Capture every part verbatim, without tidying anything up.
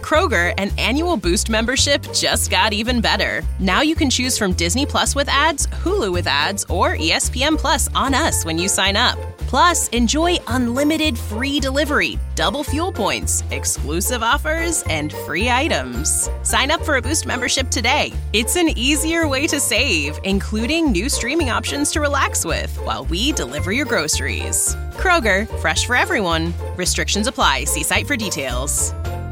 Kroger, an annual Boost membership just got even better. Now you can choose from Disney Plus with ads, Hulu with ads, or E S P N Plus on us when you sign up. Plus, enjoy unlimited free delivery, double fuel points, exclusive offers, and free items. Sign up for a Boost membership today. It's an easier way to save, including new streaming options to relax with while we deliver your groceries. Kroger, fresh for everyone. Restrictions apply. See site for details.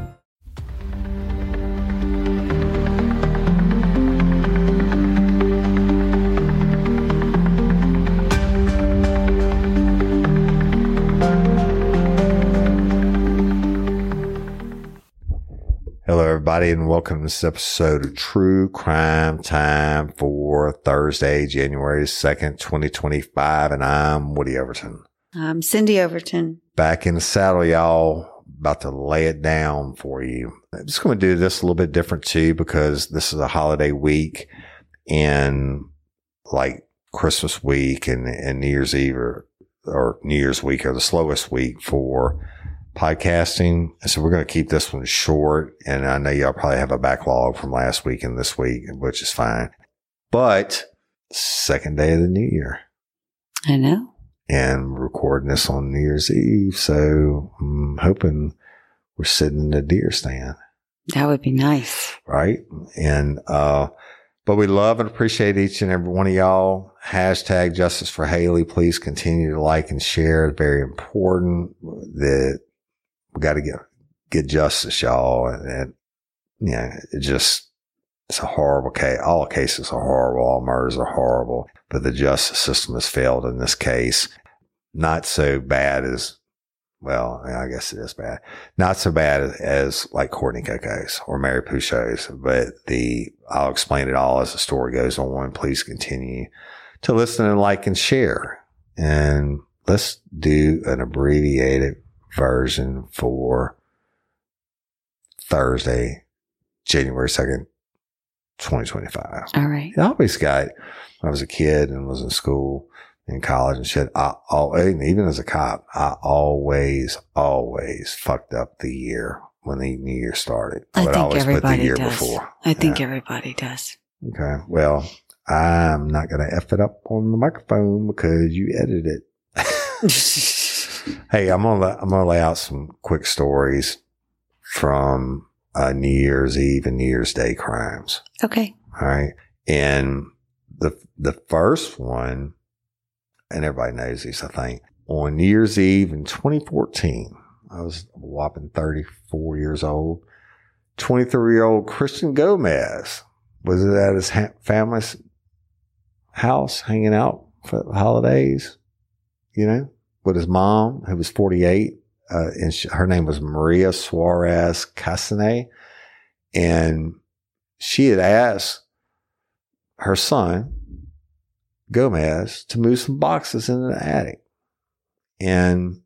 Hello, everybody, and welcome to this episode of True Crime Time for Thursday, January second, twenty twenty-five. And I'm Woody Overton. I'm Cindy Overton. Back in the saddle, y'all. About to lay it down for you. I'm just going to do this a little bit different, too, because this is a holiday week and like Christmas week and, and New Year's Eve or, or New Year's week are the slowest week for podcasting. So we're going to keep this one short. And I know y'all probably have a backlog from last week and this week, which is fine. But second day of the new year. I know. And recording this on New Year's Eve. So I'm hoping we're sitting in the deer stand. That would be nice. Right. And, uh, but we love and appreciate each and every one of y'all. Hashtag Justice for Haley. Please continue to like and share. It's very important that we got to get, get justice, y'all. And, and yeah, it just, it's a horrible case. All cases are horrible. All murders are horrible, but the justice system has failed in this case. Not so bad as, well, I guess it is bad. Not so bad as, as like Courtney Coco's or Mary Pouchot's, but the, I'll explain it all as the story goes on. Please continue to listen and like and share. And let's do an abbreviated version for Thursday, January second, twenty twenty-five. All right. I always got, when I was a kid and was in school, in college and shit, I always, even as a cop, I always, always fucked up the year when the new year started. I, I would think always everybody put the year does. before. I think yeah. everybody does. Okay. Well, I'm not going to F it up on the microphone because you edited it. Hey, I'm going to, I'm going to lay out some quick stories from uh, New Year's Eve and New Year's Day crimes. Okay. All right. And the, the first one, and everybody knows this, I think, on New Year's Eve in twenty fourteen, I was a whopping thirty-four years old. twenty-three-year-old Christian Gomez was at his ha- family's house hanging out for the holidays, you know, with his mom, who was forty-eight. Uh, and she, her name was Maria Suarez Castanet. And she had asked her son, Gomez, to move some boxes into the attic. And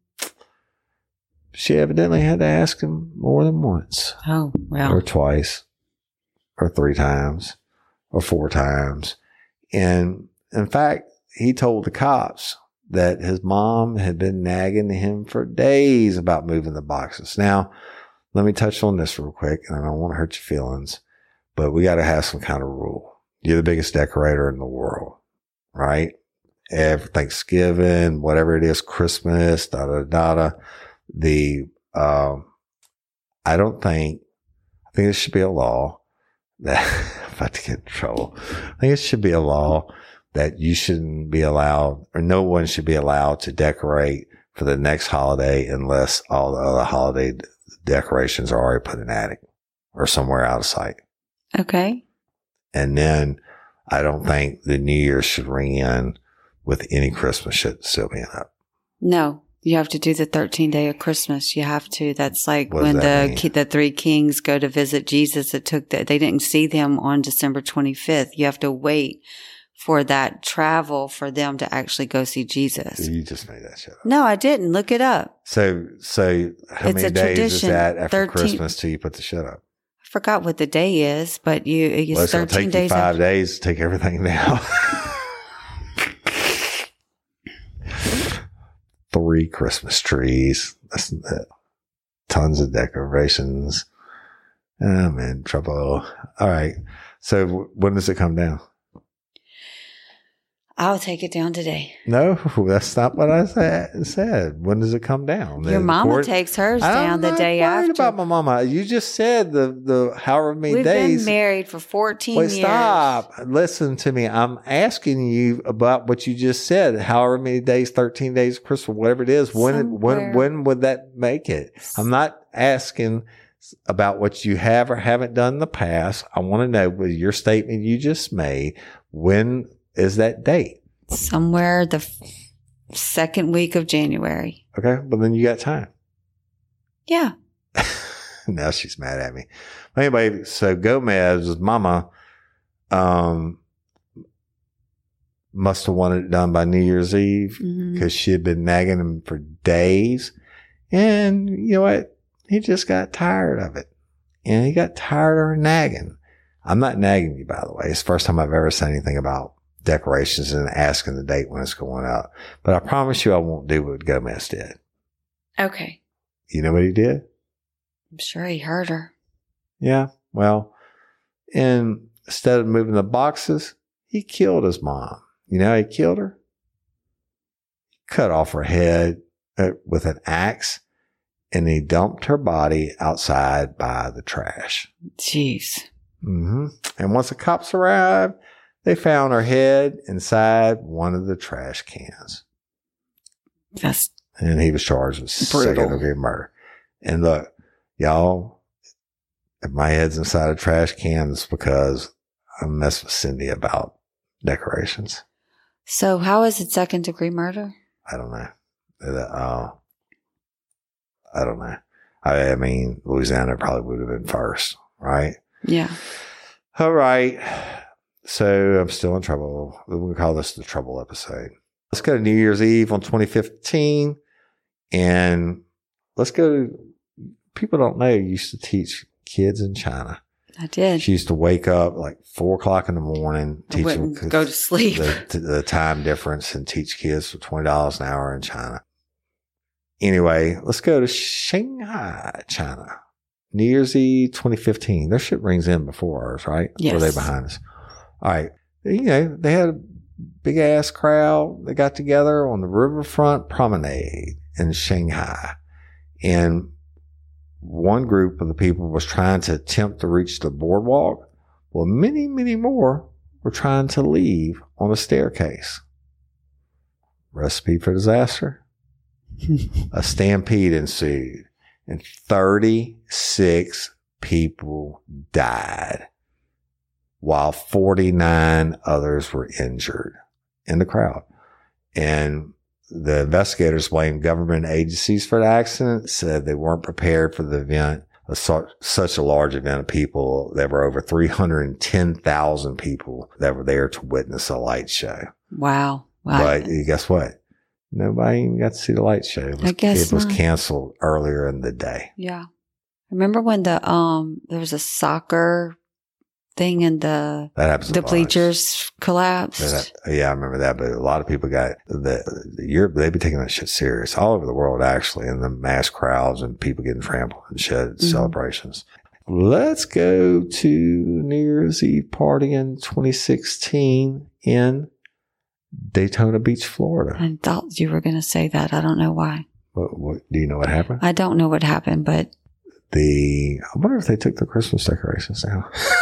she evidently had to ask him more than once. Oh, well. Or twice. Or three times. Or four times. And in fact, he told the cops that his mom had been nagging him for days about moving the boxes. Now, let me touch on this real quick, and I don't want to hurt your feelings, but we got to have some kind of rule. You're the biggest decorator in the world, right? Every Thanksgiving, whatever it is, Christmas, da da da da. The, um, I don't think, I think it should be a law that, I'm about to get in trouble. I think it should be a law that you shouldn't be allowed, or no one should be allowed to decorate for the next holiday unless all the other holiday d- decorations are already put in the attic or somewhere out of sight. Okay. And then I don't think the New Year should ring in with any Christmas shit still being up. No, you have to do the thirteenth day of Christmas. You have to. That's like What when does that the mean? ki- the three kings go to visit Jesus. It took that they didn't see them on December twenty-fifth. You have to wait for that travel for them to actually go see Jesus. You just made that shit up. No, I didn't. Look it up. So, so how It's many a days is tradition. that after thirteen Christmas till you put the shit up? I forgot what the day is, but you it's Well, it's going to thirteen take you days. five after- days to take everything down. Three Christmas trees. That's it. Tons of decorations. I'm in trouble. All right. So when does it come down? I'll take it down today. No, that's not what I said. said. When does it come down? Your The mama court- takes hers I'm down the not day worried after. about my mama. You just said the, the however many We've days. been married for fourteen Wait, years. stop. Listen to me. I'm asking you about what you just said. However many days, thirteen days, Christmas, whatever it is. When, Somewhere. when, when would that make it? I'm not asking about what you have or haven't done in the past. I want to know with your statement you just made, when is that date? Somewhere the f- second week of January. Okay. But then you got time. Yeah. Now she's mad at me. Anyway, so Gomez's mama, um, must have wanted it done by New Year's Eve because Mhm. she had been nagging him for days. And you know what? He just got tired of it. And he got tired of her nagging. I'm not nagging you, by the way. It's the first time I've ever said anything about decorations and asking the date when it's going up. But I promise you I won't do what Gomez did. Okay. You know what he did? I'm sure he heard her. Yeah. Well, and instead of moving the boxes, he killed his mom. You know how he killed her? He cut off her head uh, with an axe, and he dumped her body outside by the trash. Jeez. Mm-hmm. And once the cops arrived, they found her head inside one of the trash cans. That's And he was charged with Brutal. second degree murder. And look, y'all, if my head's inside a trash can, it's because I messed with Cindy about decorations. so. How is it second degree murder? I don't know. Uh, I don't know. I, I mean, Louisiana probably would have been first, right? Yeah. All right. So I'm still in trouble. We'll call this the trouble episode. Let's go to New Year's Eve on twenty fifteen. And let's go. People don't know you used to teach kids in China. I did. She used to wake up like four o'clock in the morning, I teach them wouldn't go to sleep. the, the time difference and teach kids for twenty dollars an hour in China. Anyway, let's go to Shanghai, China. New Year's Eve twenty fifteen. Their ship rings in before ours, right? Yes. Or are they behind us? All right. You know, they had a big ass crowd. They got together on the riverfront promenade in Shanghai. And one group of the people was trying to attempt to reach the boardwalk. Well, many, many more were trying to leave on the staircase. Recipe for disaster. A stampede ensued, and thirty-six people died, while forty-nine others were injured in the crowd. And the investigators blamed government agencies for the accident, said they weren't prepared for the event, a, such a large event of people. There were over three hundred ten thousand people that were there to witness a light show. Wow. Wow. But guess what? Nobody even got to see the light show. It was, I guess it was not. canceled earlier in the day. Yeah. Remember when the um there was a soccer thing and the That happens. the a bunch. bleachers collapsed? That- yeah, I remember that. But a lot of people got the, the Europe. They've been taking that shit serious all over the world, actually, and the mass crowds and people getting trampled and shit at Mhm. celebrations. Let's go to New Year's Eve party in twenty sixteen in Daytona Beach, Florida. I thought you were going to say that. I don't know why. What, what, do you know what happened? I don't know what happened, but The I wonder if they took the Christmas decorations down.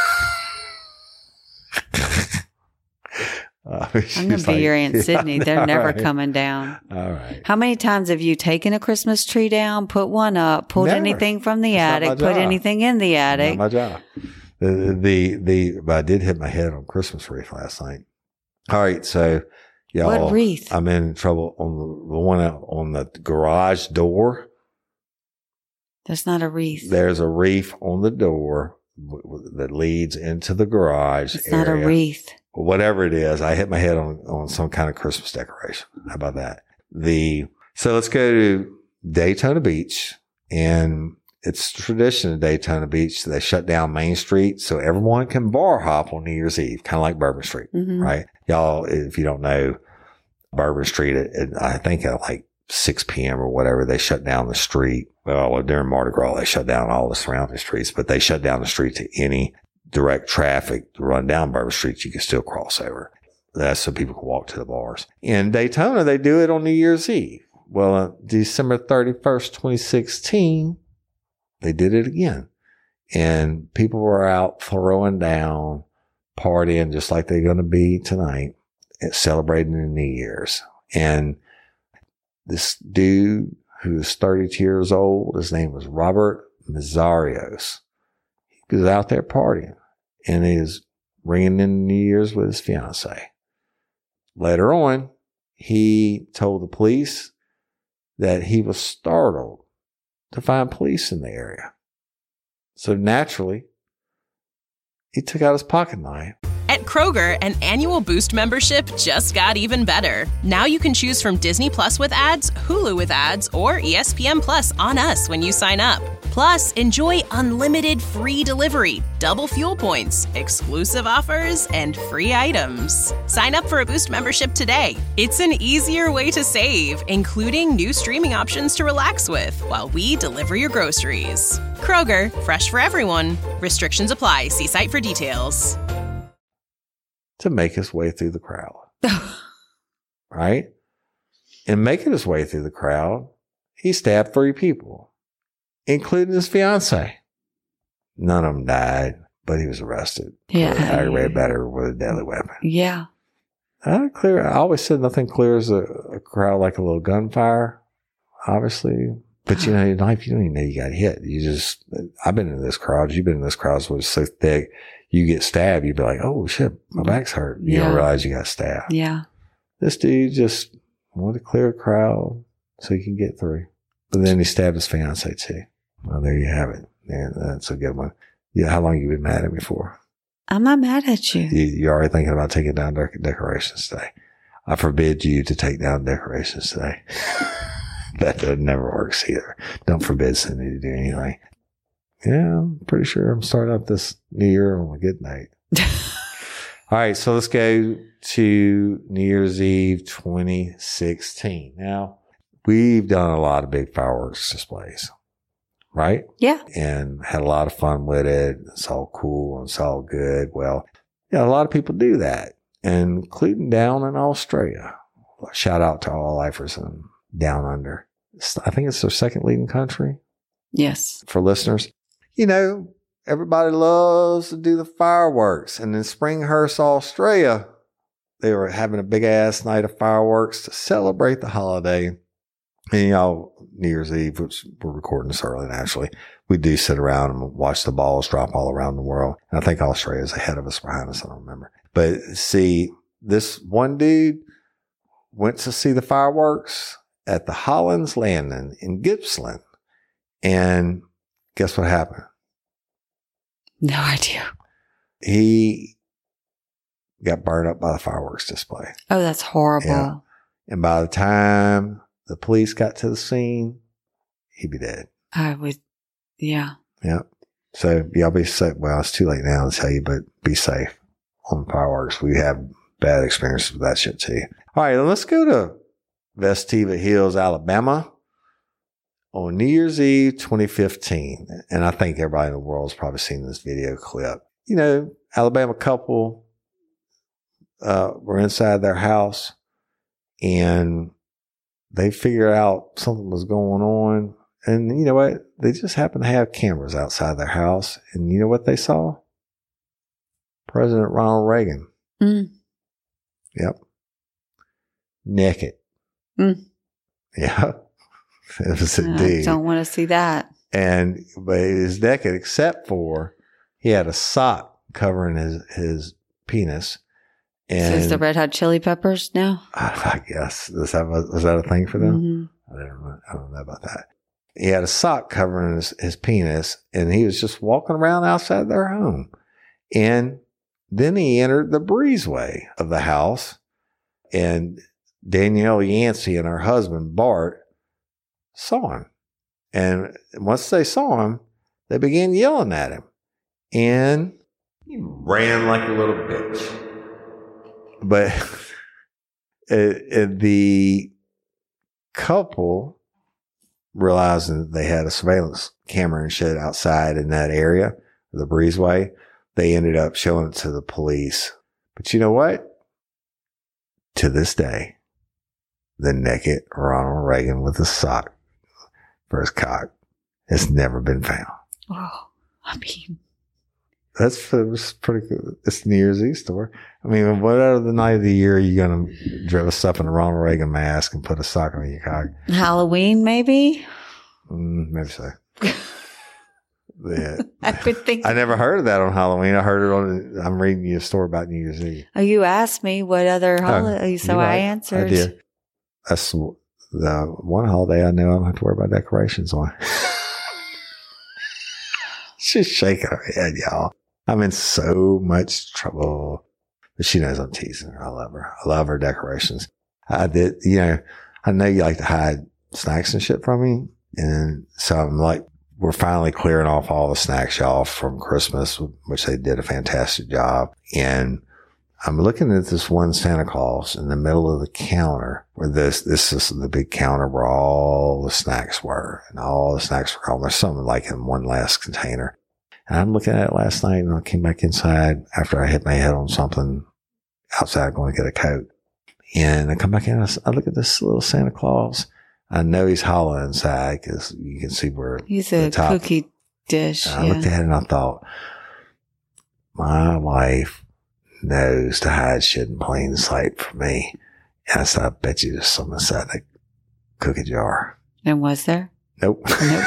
uh, I'm going she's to be like, your Aunt yeah, Sydney. They're all never right. coming down. All right. How many times have you taken a Christmas tree down, put one up, pulled Never. anything from the It's not my attic, put job. anything in the attic? Not my job. The, the, the, but I did hit my head on Christmas wreath last night. All right. So, y'all, What wreath? I'm in trouble on the, the one out on the garage door. That's not a wreath. There's a wreath on the door w- w- that leads into the garage It's not a area. wreath. Whatever it is, I hit my head on, on some kind of Christmas decoration. How about that? The, so let's go to Daytona Beach, and it's tradition at Daytona Beach. They shut down Main Street so everyone can bar hop on New Year's Eve, kind of like Bourbon Street, Mhm. right? Y'all, if you don't know, Bourbon Street, it, it, I think at like six p.m. or whatever, they shut down the street well, during Mardi Gras, they shut down all the surrounding streets, but they shut down the street to any direct traffic to run down Bourbon Street. You can still cross over. That's so people can walk to the bars. In Daytona, they do it on New Year's Eve. Well, on December thirty-first, twenty sixteen, they did it again. And people were out throwing down, partying just like they're going to be tonight, celebrating the New Year's. And this dude who was thirty-two years old, his name was Robert Mazarios. He was out there partying, and he was ringing in New Year's with his fiance. Later on, he told the police that he was startled to find police in the area. So naturally, he took out his pocket knife. At Kroger, an annual Boost membership just got even better. Now you can choose from Disney Plus with ads, Hulu with ads, or E S P N Plus on us when you sign up. Plus, enjoy unlimited free delivery, double fuel points, exclusive offers, and free items. Sign up for a Boost membership today. It's an easier way to save, including new streaming options to relax with while we deliver your groceries. Kroger, fresh for everyone. Restrictions apply. See site for details. To make his way through the crowd. Right? And making his way through the crowd, he stabbed three people, including his fiance. None of them died, but he was arrested. Yeah. For aggravated battery with a deadly weapon. Yeah. I, clear, I always said nothing clears a, a crowd like a little gunfire, obviously. But you know, in life, you don't even know you got hit. You just, I've been in this crowd. You've been in this crowd, so it's so thick. You get stabbed, you'd be like, oh shit, my back's hurt. You Yeah. don't realize you got stabbed. Yeah. This dude just wanted to clear a crowd so he can get through. But then he stabbed his fiance too. Well, there you have it. Yeah, that's a good one. Yeah, how long you been mad at me for? I'm not mad at you. You, you're already thinking about taking down dec- decorations today. I forbid you to take down decorations today. That never works either. Don't forbid Cindy to do anything. Yeah, I'm pretty sure I'm starting up this new year on a good night. All right, so let's go to New Year's Eve twenty sixteen. Now, we've done a lot of big fireworks displays, right? Yeah. And had a lot of fun with it. It's all cool and it's all good. Well, yeah, a lot of people do that, including down in Australia. Shout out to all lifers and Down Under. I think it's their second leading country. Yes. For listeners. You know, everybody loves to do the fireworks. And in Springhurst, Australia, they were having a big ass night of fireworks to celebrate the holiday. And y'all, New Year's Eve, which we're recording this early naturally, we do sit around and watch the balls drop all around the world. And I think Australia's ahead of us, behind us, I don't remember. But see, this one dude went to see the fireworks at the Hollands Landing in Gippsland. And guess what happened? No idea. He got burned up by the fireworks display. Oh, that's horrible. Yeah. And by the time the police got to the scene, he'd be dead. I would, yeah. Yeah. So y'all be safe. Well, it's too late now to tell you, but be safe on fireworks. We have bad experiences with that shit too. All right, let's go to Vestiva Hills, Alabama on New Year's Eve twenty fifteen. And I think everybody in the world has probably seen this video clip. You know, Alabama couple uh, were inside their house and they figured out something was going on. And you know what? They just happened to have cameras outside their house. And you know what they saw? President Ronald Reagan. Mm. Yep. Naked. Mm. Yeah. It was I indeed. don't want to see that. And, but he was naked except for he had a sock covering his, his penis. And So it's the Red Hot Chili Peppers now? I, I guess, was that, was that a thing for them? Mm-hmm. I don't know. I don't know about that. He had a sock covering his, his penis and he was just walking around outside their home. And then he entered the breezeway of the house and Danielle Yancey and her husband, Bart, saw him. And once they saw him, they began yelling at him. And he ran like a little bitch. But uh, uh, the couple realizing that they had a surveillance camera and shit outside in that area, the breezeway, they ended up showing it to the police. But you know what? To this day, the naked Ronald Reagan with a sock for his cock has never been found. Oh, I mean, that's, that's pretty good. It's the New Year's Eve story. I mean, what other night of the year are you going to dress up in a Ronald Reagan mask and put a sock on your cock? Halloween, maybe? Mm, maybe so. Yeah. I would think. I never heard of that on Halloween. I heard it on, I'm reading you a story about New Year's Eve. Oh, you asked me what other holiday, oh, so right. I answered. I did. That's the one holiday I know I don't have to worry about decorations on. She's shaking her head, y'all. I'm in so much trouble. But she knows I'm teasing her. I love her. I love her decorations. I did, you know, I know you like to hide snacks and shit from me. And so I'm like, we're finally clearing off all the snacks, y'all, from Christmas, which they did a fantastic job. And I'm looking at this one Santa Claus in the middle of the counter where this, this is the big counter where all the snacks were and all the snacks were gone. There's something like in one last container. And I'm looking at it last night and I came back inside after I hit my head on something outside going to get a coat. And I come back in and I, I look at this little Santa Claus. I know he's hollow inside because you can see where he's a top, cookie dish. I yeah. looked at it and I thought, my wife knows to hide shit in plain sight from me. And I said, I bet you there's something inside that cookie jar. And was there? Nope. Nope.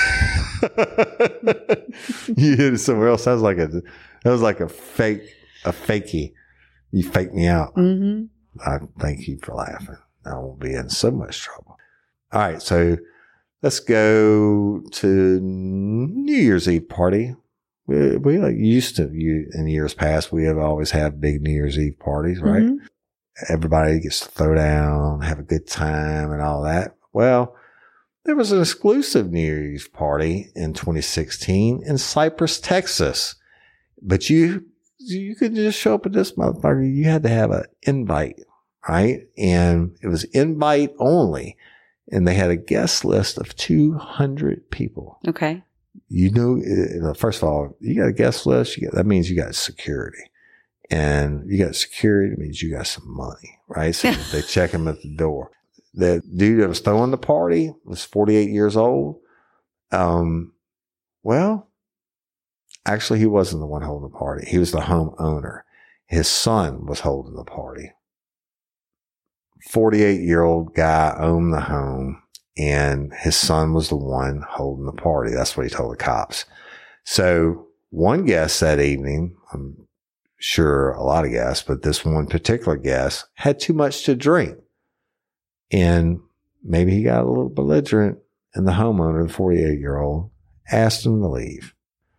You hit it somewhere else. That was like a, that was like a fake, a fakey. You faked me out. Mm-hmm. I thank you for laughing. I won't be in so much trouble. All right. So let's go to New Year's Eve party. We, we like used to, you in years past, we have always had big New Year's Eve parties, right? Mm-hmm. Everybody gets to throw down, have a good time and all that. Well, there was an exclusive New Year's party in twenty sixteen in Cypress, Texas. But you, you could just show up at this motherfucker. You had to have an invite, right? And it was invite only. And they had a guest list of two hundred people. Okay. You know, first of all, you got a guest list. You got, that means you got security. And you got security, it means you got some money, right? So they check him at the door. The dude that was throwing the party was forty-eight years old. Um, well, actually, he wasn't the one holding the party. He was the homeowner. His son was holding the party. forty-eight-year-old guy owned the home, and his son was the one holding the party. That's what he told the cops. So one guest that evening, I'm sure a lot of guests, but this one particular guest had too much to drink. And maybe he got a little belligerent, and the homeowner, the forty-eight-year-old, asked him to leave.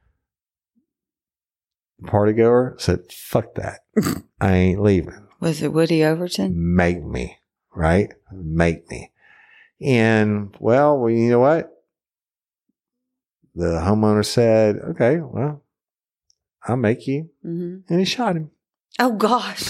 The party goer said, fuck that. I ain't leaving. Was it Woody Overton? Make me, right? Make me. And, well, well, you know what? The homeowner said, okay, well, I'll make you. Mm-hmm. And he shot him. Oh, gosh.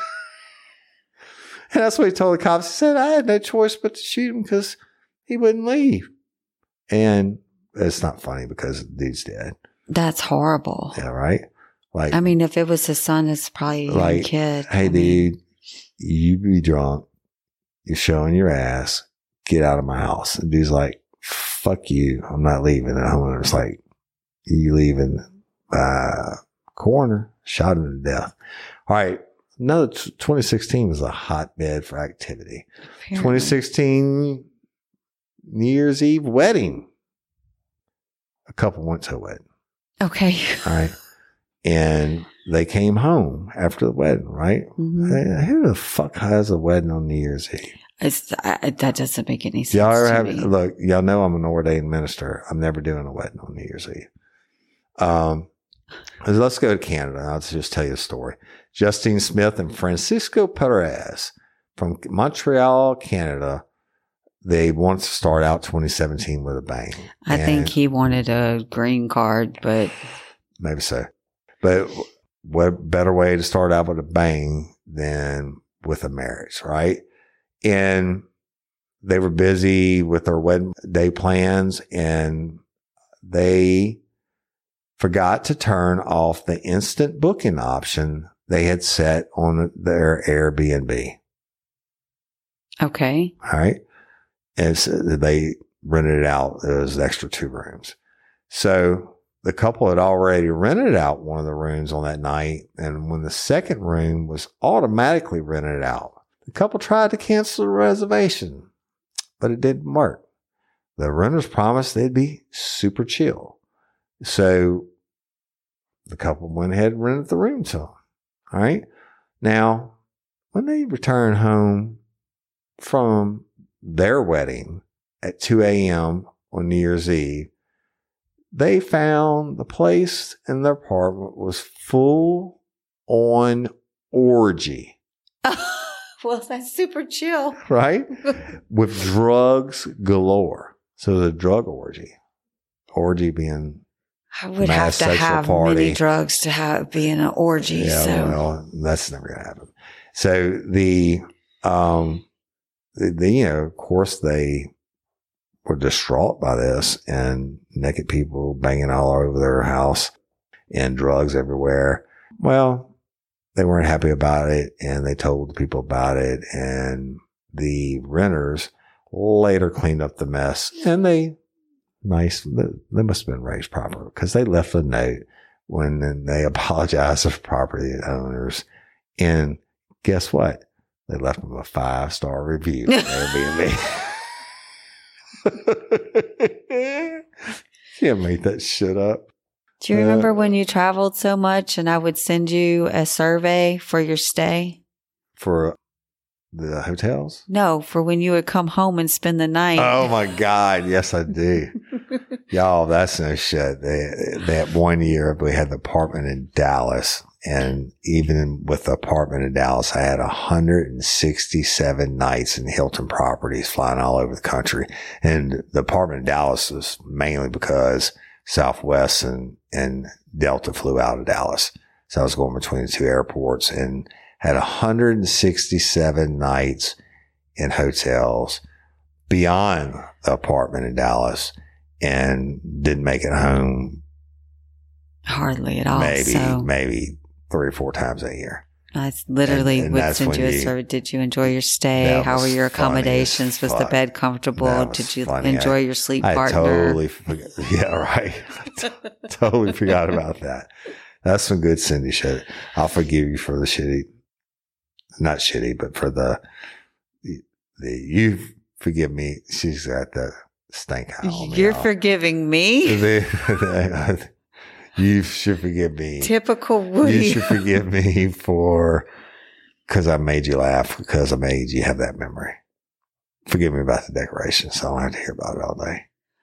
And that's what he told the cops. He said, I had no choice but to shoot him because he wouldn't leave. And it's not funny because the dude's dead. That's horrible. Yeah, right? Like, I mean, if it was his son, it's probably a young like, kid. Hey, I mean, dude, you be drunk. You're showing your ass. Get out of my house. And dude's like, fuck you. I'm not leaving. And the homeowner's like, you leaving? Uh, coroner shot him to death. All right. No, twenty sixteen was a hotbed for activity. Apparently. twenty sixteen New Year's Eve wedding. A couple went to a wedding. Okay. All right. And they came home after the wedding, right? Mm-hmm. Hey, who the fuck has a wedding on New Year's Eve? It's, I, that doesn't make any sense. Y'all ever to have, me. Look, y'all know I'm an ordained minister. I'm never doing a wedding on New Year's Eve. Um, let's go to Canada. I'll just tell you a story. Justine Smith and Francisco Perez from Montreal, Canada. They wanted to start out twenty seventeen with a bang. I and think he wanted a green card, but maybe so. But what better way to start out with a bang than with a marriage, right? And they were busy with their wedding day plans, and they forgot to turn off the instant booking option they had set on their Airbnb. Okay. All right. And so they rented it out. It was extra two rooms. So the couple had already rented out one of the rooms on that night. And when the second room was automatically rented out, the couple tried to cancel the reservation, but it didn't work. The renters promised they'd be super chill. So the couple went ahead and rented the room to them. All right. Now, when they returned home from their wedding at two a.m. on New Year's Eve, they found the place in their apartment was full on orgy. Well, that's super chill. Right? With drugs galore. So the drug orgy. Orgy being I would have to have party. many drugs to have be in an orgy. Yeah, so. well, that's never going to happen. So the, um, the, the, you know, of course they were distraught by this, and naked people banging all over their house and drugs everywhere. Well, they weren't happy about it, and they told the people about it, and the renters later cleaned up the mess, and they nice, they must have been raised proper, because they left a note when they apologized to property owners, and guess what? They left them a five star review on Airbnb. Can't make that shit up. Do you remember uh, when you traveled so much and I would send you a survey for your stay? For the hotels? No, for when you would come home and spend the night. Oh my God. Yes, I do. Y'all, that's no shit. They, they had one year, we had the apartment in Dallas. And even with the apartment in Dallas, I had one hundred sixty-seven nights in Hilton properties flying all over the country. And the apartment in Dallas was mainly because Southwest and, and Delta flew out of Dallas. So I was going between the two airports and had one hundred sixty-seven nights in hotels beyond the apartment in Dallas, and didn't make it home. Hardly at all. Maybe, so. maybe three or four times a year. I literally and, and would send you a you, survey. Did you enjoy your stay? How were your accommodations? Was the bed comfortable? Did you funny. enjoy I, your sleep I partner? Totally forgot. Yeah, right. Totally forgot about that. That's some good Cindy shit. I'll forgive you for the shitty, not shitty, but for the, the, the you forgive me. She's got the stink eye on me. You're forgiving me? The, the, You should forgive me. Typical Woody. You should forgive me for, because I made you laugh, because I made you have that memory. Forgive me about the decorations, so I don't have to hear about it all day.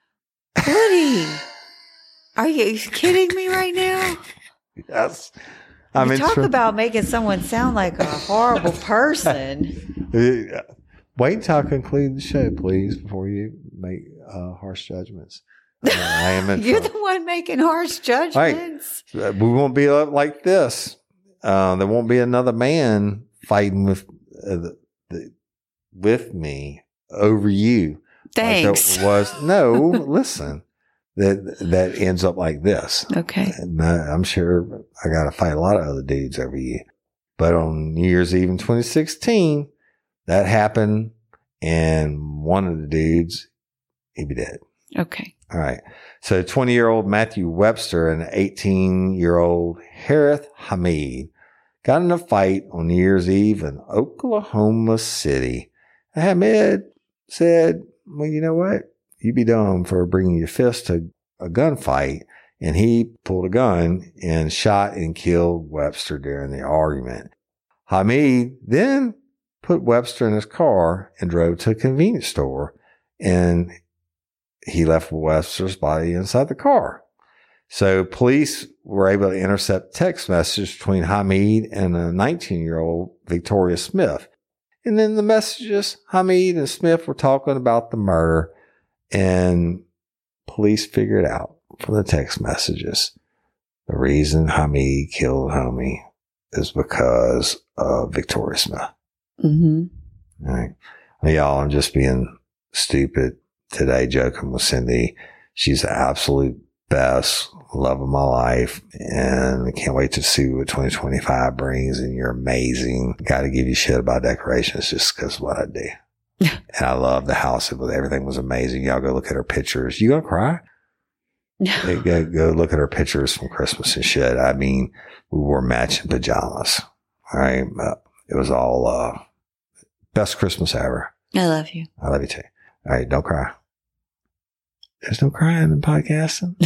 Woody, are you kidding me right now? Yes. I you mean, talk for, about making someone sound like a horrible person. Wait until I conclude the show, please, before you make uh, harsh judgments. Uh, I am in You're trouble. the one making harsh judgments. Right. We won't be like this. Uh, there won't be another man fighting with uh, the, the, with me over you. Thanks. Like was no. Listen, that that ends up like this. Okay. And I, I'm sure I got to fight a lot of other dudes over you. But on New Year's Eve in twenty sixteen, that happened, and one of the dudes, he'd be dead. Okay. All right. So twenty-year-old Matthew Webster and eighteen-year-old Harith Hamid got in a fight on New Year's Eve in Oklahoma City. Hamid said, well, you know what? You be dumb for bringing your fist to a gunfight. And he pulled a gun and shot and killed Webster during the argument. Hamid then put Webster in his car and drove to a convenience store, and he left Webster's body inside the car. So police were able to intercept text messages between Hamid and a nineteen-year-old Victoria Smith. And in the messages, Hamid and Smith were talking about the murder, and police figured out from the text messages the reason Hamid killed Homie is because of Victoria Smith. Mm-hmm. All right. Y'all, I'm just being stupid today joking with Cindy. She's the absolute best, love of my life. And I can't wait to see what twenty twenty-five brings. And you're amazing. Got to give you shit about decorations just because of what I do. And I love the house. Everything was amazing. Y'all go look at her pictures. You gonna cry? No. Go, go look at her pictures from Christmas and shit. I mean, we wore matching pajamas. All right. Uh, it was all, uh, best Christmas ever. I love you. I love you too. All right. Don't cry. There's no crying in podcasting.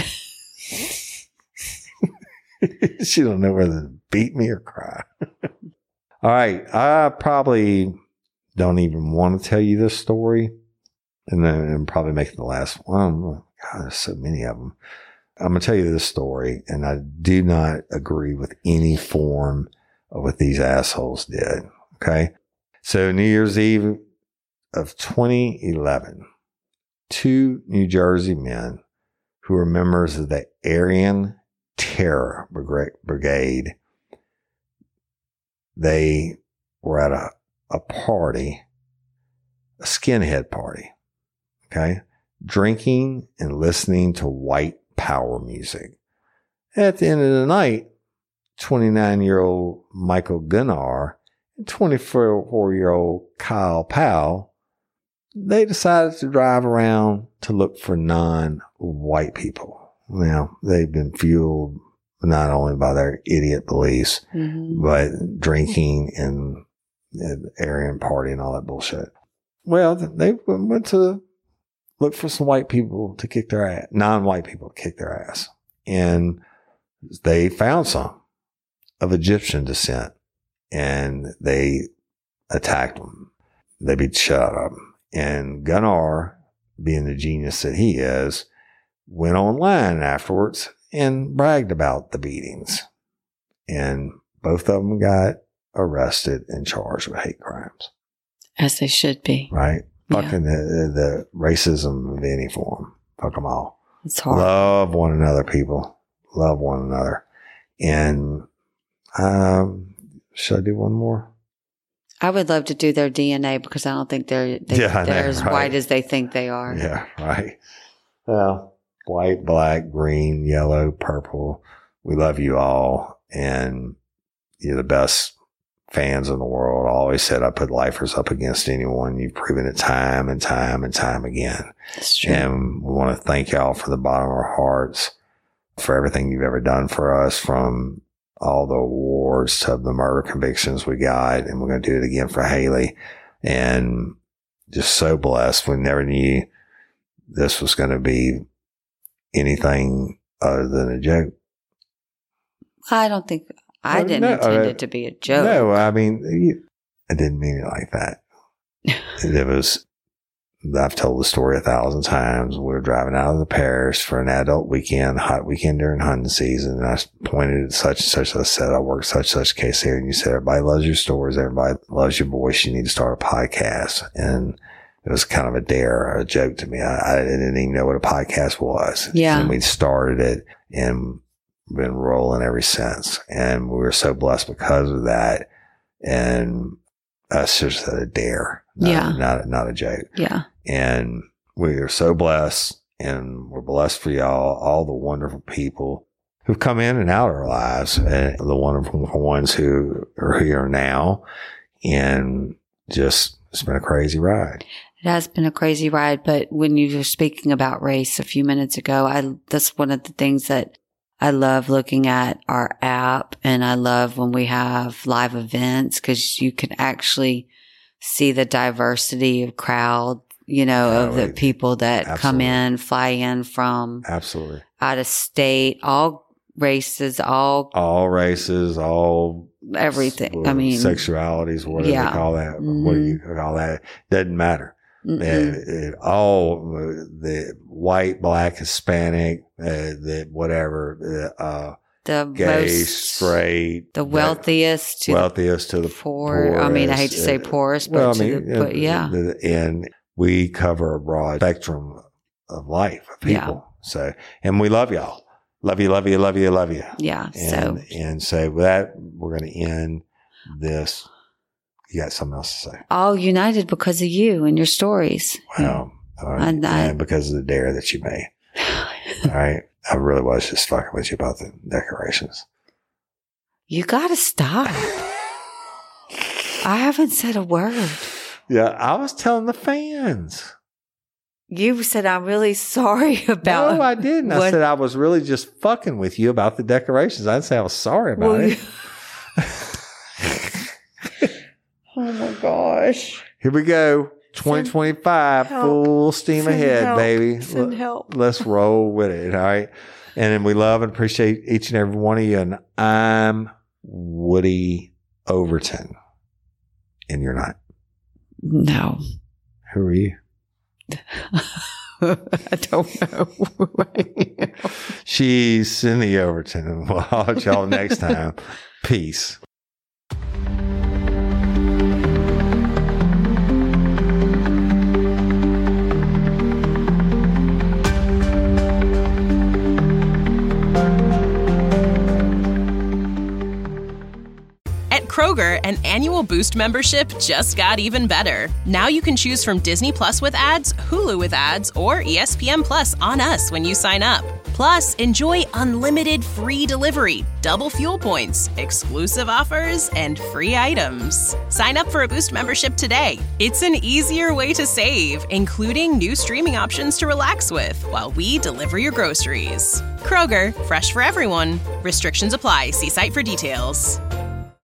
She don't know whether to beat me or cry. All right. I probably don't even want to tell you this story. And then and probably make it the last one. God, there's so many of them. I'm going to tell you this story, and I do not agree with any form of what these assholes did. Okay. So New Year's Eve of twenty eleven, two New Jersey men who were members of the Aryan Terror Brigade, they were at a, a party, a skinhead party. Okay. Drinking and listening to white power music. At the end of the night, twenty-nine-year-old Michael Gunnar and twenty-four-year-old Kyle Powell, they decided to drive around to look for non-white people. Now, they've been fueled not only by their idiot beliefs, mm-hmm. but drinking and, and Aryan party and all that bullshit. Well, they went to look for some white people to kick their ass, non-white people to kick their ass. And they found some of Egyptian descent, and they attacked them. They beat the shit out of them. And Gunnar, being the genius that he is, went online afterwards and bragged about the beatings. And both of them got arrested and charged with hate crimes. As they should be. Right? Fucking yeah. the, the racism of any form. Fuck them all. It's hard. Love one another, people. Love one another. And um, should I do one more? I would love to do their D N A because I don't think they're, they, yeah, they're know, as right. white as they think they are. Yeah, right. Well, white, black, green, yellow, purple. We love you all. And you're the best fans in the world. I always said I put lifers up against anyone. You've proven it time and time and time again. That's true. And we want to thank y'all from the bottom of our hearts for everything you've ever done for us, from all the awards to the murder convictions we got. And we're going to do it again for Haley. And just so blessed. We never knew this was going to be anything other than a joke. I don't think... I didn't no, intend uh, it to be a joke. No, I mean, I didn't mean it like that. It was, I've told the story a thousand times. We were driving out of the parish for an adult weekend, hot weekend during hunting season. And I pointed at such and such. I said, I work such and such case here. And you said, everybody loves your stories. Everybody loves your voice. You need to start a podcast. And it was kind of a dare, a joke to me. I, I didn't even know what a podcast was. Yeah. And we started it and been rolling ever since. And we were so blessed because of that. And that's just a dare. Not, yeah. Not, not a joke. Yeah. And we are so blessed, and we're blessed for y'all, all the wonderful people who've come in and out of our lives, and the wonderful ones who are here now. And just, it's been a crazy ride. It has been a crazy ride. But when you were speaking about race a few minutes ago, I, that's one of the things that I love looking at our app, and I love when we have live events because you can actually see the diversity of crowd, you know, yeah, of right. the people that Absolutely. Come in, fly in from Absolutely. Out of state, all races, all all races, all everything. I mean, sexualities, whatever yeah. they call that. Mm-hmm. What do you call that? Doesn't matter. It, it, all the white, black, Hispanic, uh, the whatever, uh, the gay, most, straight, the wealthiest, to wealthiest to the poor. Poorest. I mean, I hate to say poorest, but well, I mean, to the, but yeah. The, and we cover a broad spectrum of life of people. Yeah. So, and we love y'all. Love you, love you, love you, love you. Yeah. And, so, and so with that, we're going to end this. You got something else to say? All united because of you and your stories. Wow. All right? And, I, and because of the dare that you made. All right. I really was just fucking with you about the decorations. You gotta stop. I haven't said a word. Yeah, I was telling the fans. You said I'm really sorry about. No, I didn't. What? I said I was really just fucking with you about the decorations. I didn't say I was sorry about Well, it. Oh my gosh. Here we go. twenty twenty-five, Send full steam Send ahead, help. baby. Send Let- help. Let's roll with it. All right. And then we love and appreciate each and every one of you. And I'm Woody Overton. And you're not. No. Who are you? I don't know. She's Cindy Overton. And we'll holler at y'all next time. Peace. Kroger, an annual Boost membership just got even better. Now you can choose from Disney Plus with ads, Hulu with ads, or E S P N Plus on us when you sign up. Plus, enjoy unlimited free delivery, double fuel points, exclusive offers, and free items. Sign up for a Boost membership today. It's an easier way to save, including new streaming options to relax with while we deliver your groceries. Kroger, fresh for everyone. Restrictions apply. See site for details.